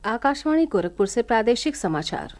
आकाशवाणी गोरखपुर से प्रादेशिक समाचार।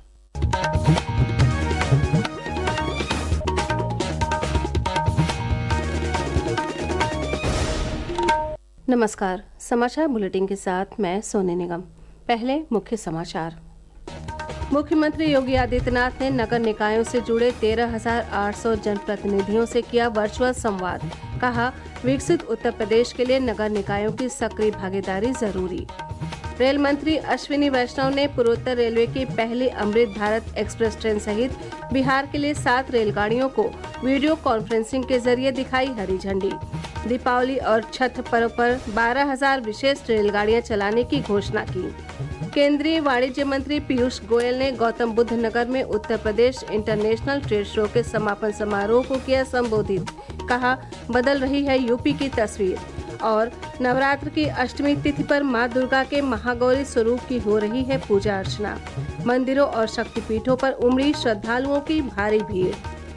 नमस्कार, समाचार बुलेटिन के साथ मैं सोनी निगम। पहले मुख्य समाचार। मुख्यमंत्री योगी आदित्यनाथ ने नगर निकायों से जुड़े 13,800 जनप्रतिनिधियों से किया वर्चुअल संवाद। कहा, विकसित उत्तर प्रदेश के लिए नगर निकायों की सक्रिय भागीदारी जरूरी। रेल मंत्री अश्विनी वैष्णव ने पूर्वोत्तर रेलवे की पहली अमृत भारत एक्सप्रेस ट्रेन सहित बिहार के लिए 7 रेलगाड़ियों को वीडियो कॉन्फ्रेंसिंग के जरिए दिखाई हरी झंडी। दीपावली और छठ पर्व पर 12,000 विशेष रेलगाड़ियां चलाने की घोषणा की। केंद्रीय वाणिज्य मंत्री पीयूष गोयल ने गौतम बुद्ध नगर में Uttar Pradesh international trade show के समापन समारोह को किया संबोधित। कहा, बदल रही है यूपी की तस्वीर। और नवरात्र की अष्टमी तिथि पर मां दुर्गा के महागौरी स्वरूप की हो रही है पूजा अर्चना। मंदिरों और शक्तिपीठों पर उमड़ी श्रद्धालुओं की भारी भीड़।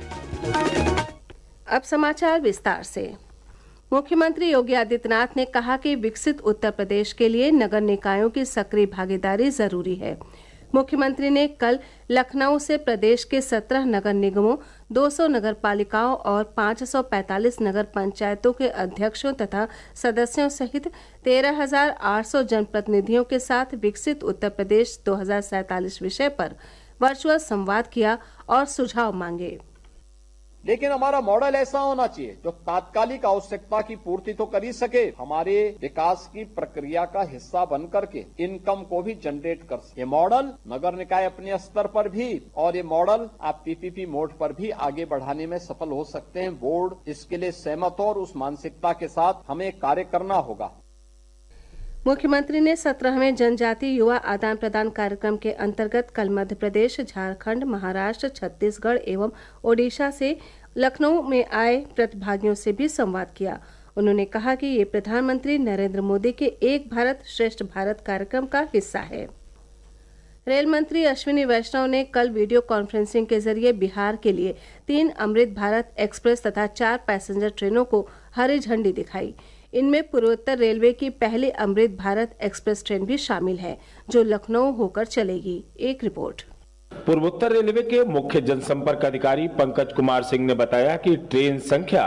अब समाचार विस्तार से। मुख्यमंत्री योगी आदित्यनाथ ने कहा कि विकसित उत्तर प्रदेश के लिए नगर निकायों की सक्रिय भागीदारी जरूरी है। मुख्यमंत्री ने कल लखनऊ से प्रदेश के 17 नगर निगमों, 200 नगर पालिकाओं और 545 नगर पंचायतों के अध्यक्षों तथा सदस्यों सहित 13,800 जनप्रतिनिधियों के साथ विकसित उत्तर प्रदेश 2047 विषय पर वर्चुअल संवाद किया और सुझाव मांगे। लेकिन हमारा मॉडल ऐसा होना चाहिए जो तात्कालिक आवश्यकता की पूर्ति तो कर ही सके, हमारे विकास की प्रक्रिया का हिस्सा बन करके इनकम को भी जनरेट कर सके। ये मॉडल नगर निकाय अपने स्तर पर भी और ये मॉडल आप पीपीपी मोड पर भी आगे बढ़ाने में सफल हो सकते हैं। बोर्ड इसके लिए सहमत हो और उस मानसिकता के साथ हमें कार्य करना होगा। मुख्यमंत्री ने 17वें जनजातीय युवा आदान प्रदान कार्यक्रम के अंतर्गत कल मध्य प्रदेश, झारखंड, महाराष्ट्र, छत्तीसगढ़ एवं ओडिशा से लखनऊ में आए प्रतिभागियों से भी संवाद किया। उन्होंने कहा कि ये प्रधानमंत्री नरेंद्र मोदी के एक भारत श्रेष्ठ भारत कार्यक्रम का हिस्सा है। रेल मंत्री अश्विनी वैष्णव ने कल वीडियो कॉन्फ्रेंसिंग के जरिए बिहार के लिए 3 अमृत भारत एक्सप्रेस तथा 4 पैसेंजर ट्रेनों को हरी झंडी दिखाई। इनमें पूर्वोत्तर रेलवे की पहली अमृत भारत एक्सप्रेस ट्रेन भी शामिल है, जो लखनऊ होकर चलेगी। एक रिपोर्ट। पूर्वोत्तर रेलवे के मुख्य जनसंपर्क अधिकारी पंकज कुमार सिंह ने बताया कि ट्रेन संख्या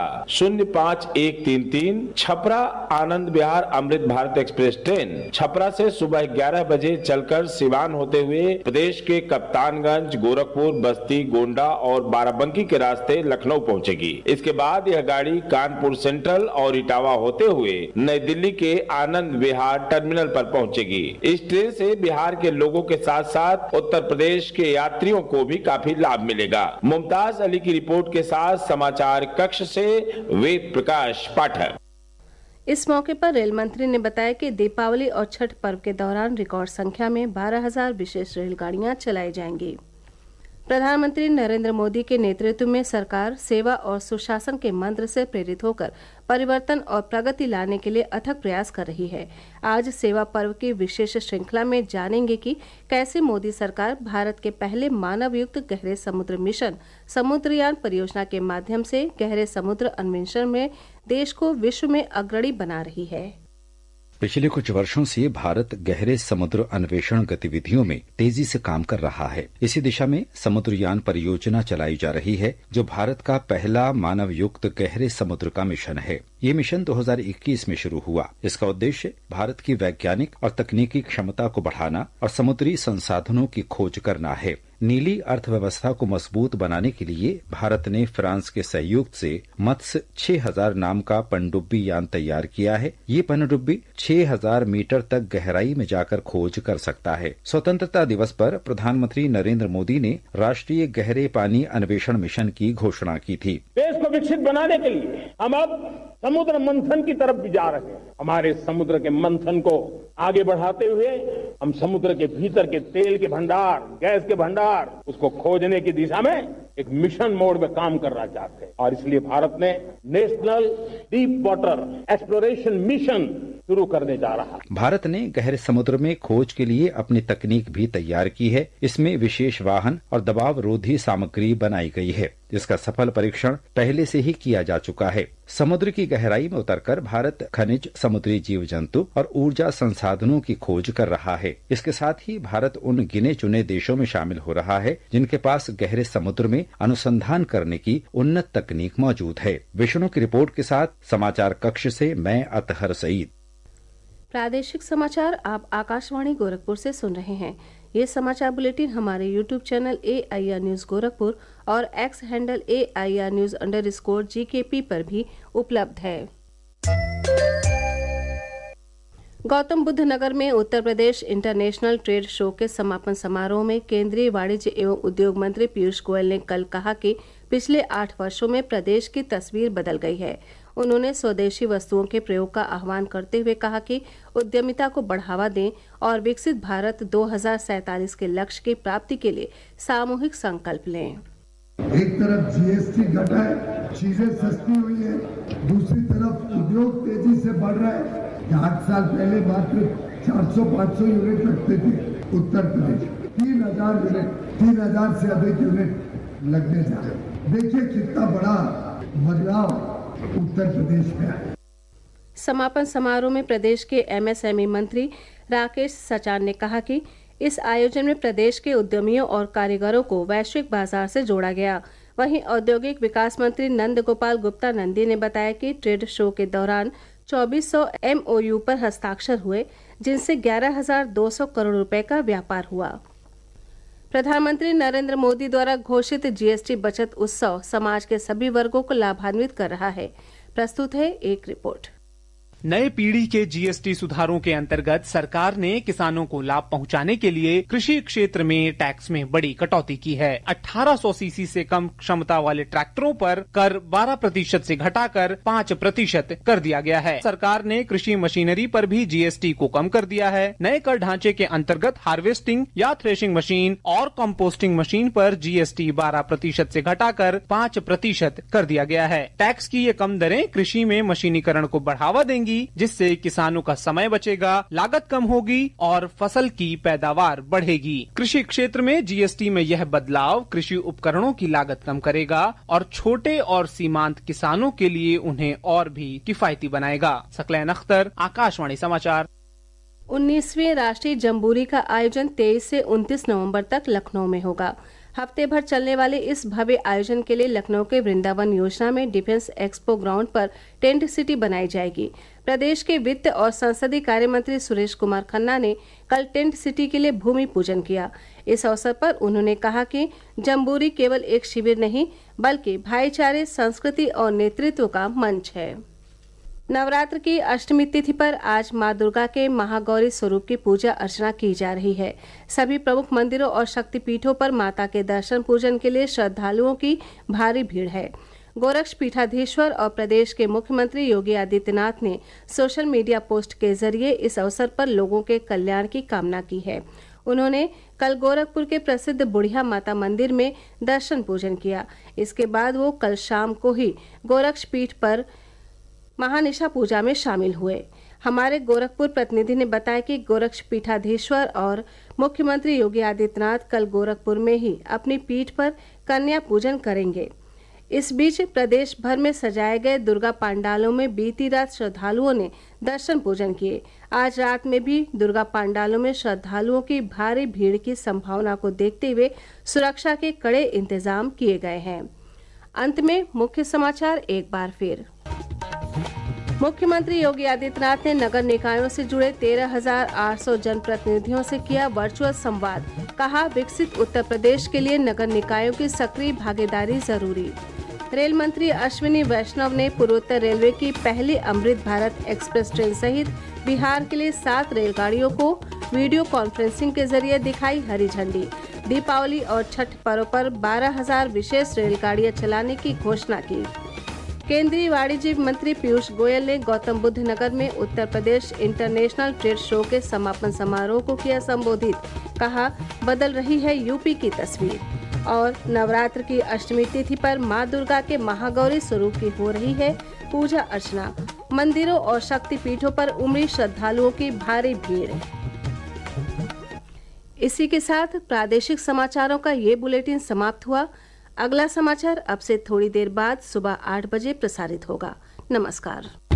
05133 छपरा आनंद विहार अमृत भारत एक्सप्रेस ट्रेन छपरा से सुबह 11 बजे चलकर सिवान होते हुए प्रदेश के कप्तानगंज, गोरखपुर, बस्ती, गोंडा और बाराबंकी के रास्ते लखनऊ पहुंचेगी। इसके बाद यह गाड़ी कानपुर सेंट्रल और इटावा होते हुए नई दिल्ली के आनंद विहार टर्मिनल पर पहुंचेगी। इस ट्रेन से बिहार के लोगों के साथ साथ उत्तर प्रदेश के यात्रियों को भी काफी लाभ मिलेगा। मुमताज अली की रिपोर्ट के साथ समाचार कक्ष से वेद प्रकाश पाठक। इस मौके पर रेल मंत्री ने बताया कि दीपावली और छठ पर्व के दौरान रिकॉर्ड संख्या में 12,000 विशेष रेलगाड़ियां चलाई जाएंगी। प्रधानमंत्री नरेंद्र मोदी के नेतृत्व में सरकार सेवा और सुशासन के मंत्र से प्रेरित होकर परिवर्तन और प्रगति लाने के लिए अथक प्रयास कर रही है। आज सेवा पर्व की विशेष श्रृंखला में जानेंगे कि कैसे मोदी सरकार भारत के पहले मानव युक्त गहरे समुद्र मिशन समुद्रयान परियोजना के माध्यम से गहरे समुद्र अन्वेषण में देश को विश्व में अग्रणी बना रही है। पिछले कुछ वर्षों से भारत गहरे समुद्र अन्वेषण गतिविधियों में तेजी से काम कर रहा है। इसी दिशा में समुद्रयान परियोजना चलाई जा रही है, जो भारत का पहला मानव युक्त गहरे समुद्र का मिशन है। ये मिशन 2021 में शुरू हुआ। इसका उद्देश्य भारत की वैज्ञानिक और तकनीकी क्षमता को बढ़ाना और समुद्री संसाधनों की खोज करना है। नीली अर्थव्यवस्था को मजबूत बनाने के लिए भारत ने फ्रांस के सहयोग से मत्स्य 6000 नाम का पनडुब्बी यान तैयार किया है। ये पनडुब्बी 6000 मीटर तक गहराई में जाकर खोज कर सकता है। स्वतंत्रता दिवस पर प्रधानमंत्री नरेंद्र मोदी ने राष्ट्रीय गहरे पानी अन्वेषण मिशन की घोषणा की थी। देश को विकसित बनाने के लिए हम अब समुद्र मंथन की तरफ भी जा रहे हैं। हमारे समुद्र के मंथन को आगे बढ़ाते हुए हम समुद्र के भीतर के तेल के भंडार, गैस के भंडार, उसको खोजने की दिशा में एक मिशन मोड में काम करना चाहते हैं और इसलिए भारत ने national deep water exploration mission शुरू करने जा रहा है। भारत ने गहरे समुद्र में खोज के लिए अपनी तकनीक भी तैयार की है। इसमें विशेष वाहन और दबाव रोधी सामग्री बनाई गई है, जिसका सफल परीक्षण पहले से ही किया जा चुका है। समुद्र की गहराई में उतरकर भारत खनिज, समुद्री जीव जंतु और ऊर्जा संसाधनों की खोज कर रहा है। इसके साथ ही भारत उन गिने चुने देशों में शामिल हो रहा है जिनके पास गहरे समुद्र में अनुसंधान करने की उन्नत तकनीक मौजूद है। विष्णु की रिपोर्ट के साथ समाचार कक्ष से मैं अतहर सईद। प्रादेशिक समाचार आप आकाशवाणी गोरखपुर से सुन रहे हैं। ये समाचार बुलेटिन हमारे YouTube channel AIR news Gorakhpur और एक्स हैंडल AIR न्यूज_GKP पर भी उपलब्ध है। गौतम बुद्ध नगर में Uttar Pradesh international trade show के समापन समारोह में केंद्रीय वाणिज्य एवं उद्योग मंत्री पीयूष गोयल ने कल कहा कि पिछले 8 वर्षों में प्रदेश की तस्वीर बदल गई है। उन्होंने स्वदेशी वस्तुओं के प्रयोग का आह्वान करते हुए कहा कि उद्यमिता को बढ़ावा दें और विकसित भारत 2047 के लक्ष्य की प्राप्ति के लिए सामूहिक संकल्प लें। एक तरफ GST घटा है, चीजें सस्ती हुई है, दूसरी तरफ उद्योग तेजी से बढ़ रहा है। 8 साल पहले मात्र 400-500 यूनिट रखते थे उत्तर प्रदेश, 3000 यूनिट, 3000 से अधिक यूनिट लगने जा रहे। देखिए कितना बड़ा बदलाव उत्तर प्रदेश में है। समापन समारोह में प्रदेश के MSME मंत्री राकेश सचान ने कहा कि इस आयोजन में प्रदेश के उद्यमियों और कारीगरों को वैश्विक बाजार से जोड़ा गया। वहीं औद्योगिक विकास मंत्री नंद गोपाल गुप्ता नंदी ने बताया कि ट्रेड शो के दौरान 2400 MOU पर हस्ताक्षर हुए, जिनसे 11,200 करोड़ रुपए का व्यापार हुआ। प्रधानमंत्री नरेंद्र मोदी द्वारा घोषित GST बचत उत्सव समाज के सभी वर्गों को लाभान्वित कर रहा है। प्रस्तुत है एक रिपोर्ट। नए पीढ़ी के GST सुधारों के अंतर्गत सरकार ने किसानों को लाभ पहुंचाने के लिए कृषि क्षेत्र में टैक्स में बड़ी कटौती की है। 1800 सीसी से कम क्षमता वाले ट्रैक्टरों पर कर 12% से घटाकर 5% कर दिया गया है। सरकार ने कृषि मशीनरी पर भी GST को कम कर दिया है। नए कर ढांचे के अंतर्गत हार्वेस्टिंग या थ्रेशिंग मशीन और कंपोस्टिंग मशीन पर GST 12% से घटाकर 5% कर दिया गया है। टैक्स की ये कम दरें कृषि में मशीनीकरण को बढ़ावा देंगी, जिससे किसानों का समय बचेगा, लागत कम होगी और फसल की पैदावार बढ़ेगी। कृषि क्षेत्र में GST में यह बदलाव कृषि उपकरणों की लागत कम करेगा और छोटे और सीमांत किसानों के लिए उन्हें और भी किफायती बनाएगा। सकलैन अख्तर, आकाशवाणी समाचार। 19वीं राष्ट्रीय जम्बूरी का आयोजन 23 से 29 नवंबर तक लखनऊ में होगा। हफ्ते भर चलने वाले इस भव्य आयोजन के लिए लखनऊ के वृंदावन योजना में डिफेंस एक्सपो ग्राउंड पर टेंट सिटी बनाई जाएगी। प्रदेश के वित्त और संसदीय कार्य मंत्री सुरेश कुमार खन्ना ने कल टेंट सिटी के लिए भूमि पूजन किया। इस अवसर पर उन्होंने कहा कि जम्बूरी केवल एक शिविर नहीं, बल्कि भाईचारे, संस्कृति और नेतृत्व का मंच है। नवरात्र की अष्टमी तिथि पर आज मां दुर्गा के महागौरी स्वरूप की पूजा अर्चना की जा रही है। सभी प्रमुख मंदिरों और शक्तिपीठों पर माता के दर्शन पूजन के लिए श्रद्धालुओं की भारी भीड़ है। गोरक्ष पीठाधीश्वर और प्रदेश के मुख्यमंत्री योगी आदित्यनाथ ने सोशल मीडिया पोस्ट के जरिए इस अवसर पर लोगों के कल्याण की कामना की है। उन्होंने कल गोरखपुर के प्रसिद्ध बुढ़िया माता मंदिर में दर्शन पूजन किया। इसके बाद वो कल शाम को ही गोरक्ष पीठ पर महानिशा पूजा में शामिल हुए। हमारे गोरखपुर प्रतिनिधि ने बताया कि गोरक्ष पीठाधीश्वर और मुख्यमंत्री योगी आदित्यनाथ कल गोरखपुर में ही अपनी पीठ पर कन्या पूजन करेंगे। इस बीच प्रदेश भर में सजाए गए दुर्गा पंडालों में बीती रात श्रद्धालुओं ने दर्शन पूजन किए। आज रात में भी दुर्गा पंडालों में श्रद्धालुओं की भारी भीड़ की संभावना को देखते हुए सुरक्षा के कड़े इंतजाम किए गए हैं। अंत में मुख्य समाचार एक बार फिर। मुख्यमंत्री योगी आदित्यनाथ ने नगर निकायों से जुड़े 13,800 जनप्रतिनिधियों से किया वर्चुअल संवाद। कहा, विकसित उत्तर प्रदेश के लिए नगर निकायों की सक्रिय भागीदारी जरूरी। रेल मंत्री अश्विनी वैष्णव ने पूर्वोत्तर रेलवे की पहली अमृत भारत एक्सप्रेस ट्रेन सहित बिहार के लिए 7 रेलगाड़ियों को वीडियो कॉन्फ्रेंसिंग के जरिए दिखाई हरी झंडी। दीपावली और छठ पर्व पर 12,000 विशेष रेलगाड़ियां चलाने की घोषणा की। केंद्रीय वाणिज्य मंत्री पीयूष गोयल ने गौतम बुद्ध नगर में Uttar Pradesh international trade show के समापन समारोह को किया संबोधित। कहा, बदल रही है यूपी की तस्वीर। और नवरात्र की अष्टमी तिथि पर मां दुर्गा के महागौरी स्वरूप की हो रही है पूजा अर्चना। मंदिरों और शक्तिपीठों पर उमड़ी श्रद्धालुओं की भारी भीड़। इसी के साथ प्रादेशिक समाचारों का ये बुलेटिन समाप्त हुआ। अगला समाचार अब से थोड़ी देर बाद सुबह 8 बजे प्रसारित होगा। नमस्कार।